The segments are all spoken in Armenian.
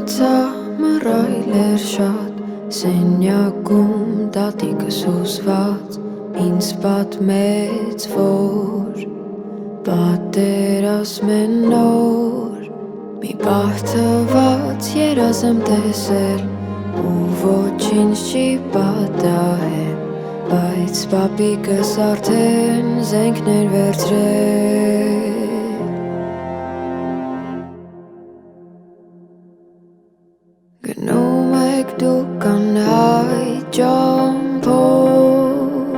Ամենաթամռայլ էր շատ սենյակում տատիկս հուզված ինձ պատմեց, որ պատերազմ է նոր մի պահ թված երազ եմ տեսել ու ոչինչ չի պատահել, բայց պապիկս արդեն զենքներ վերցրել։ Գնում եք դուք անհայտ ճամփով,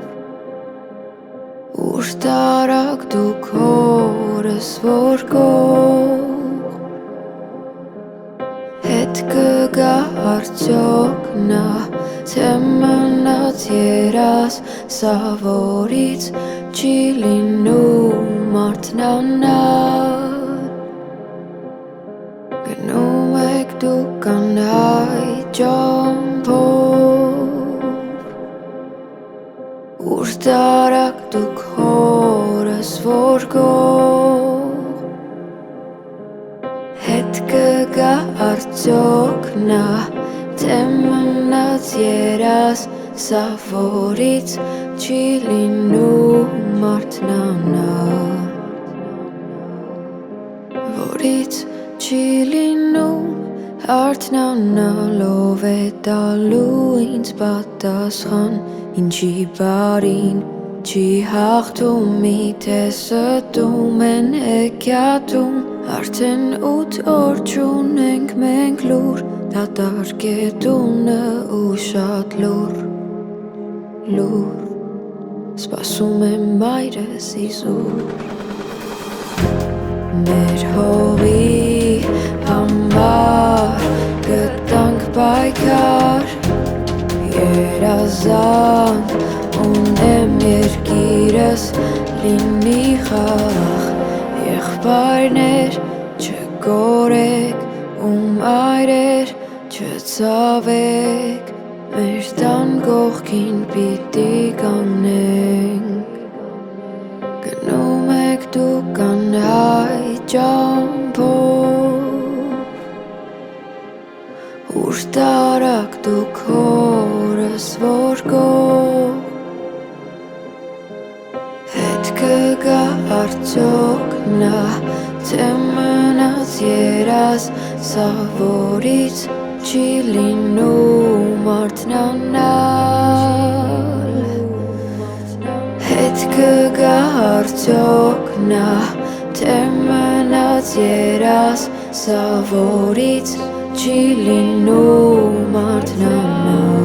ուր տարաք դուք հորս որ կող, հետ կգա արդյոք նա, թե մնաց երազ, սա որից չի լինում արթնանալ։ Գնում եք դուք անհայտ ճամփով, ուր տարաք դուք հորս որ կող, հետ կգա արդյոք նա, թե մնաց երազ, սա որից չի լինում արթնանալ, որից չի լինում արթնանալ, ով է տալու ինձ պատասխան, ինչի բարին չի հաղթում, միթե ստում են հեքիաթում, արդեն 8 օր չունենք մենք լուր, դատարկ է տունը ու շատ լուր, սպասում եմ մայրս իզուր։ Մեր հողի համար գտանք պայքար, երազանք ունեմ երկիրս լինի խաղ, եղբայրներ չկորեք ու մայրեր չցավեք, մեր տան կողքին պիտի կանգնենք։ Գնում եք դուք անհայտ ճամփով, ուր տարաք դուք հորս որ կող, հետ կգա արդյոք նա, թե մնաց երազ, սա որից չի լինում արթնանալ, հետ կգա արդյոք նա, թե մնաց երազ, սա որից չի լինում արթնանալ։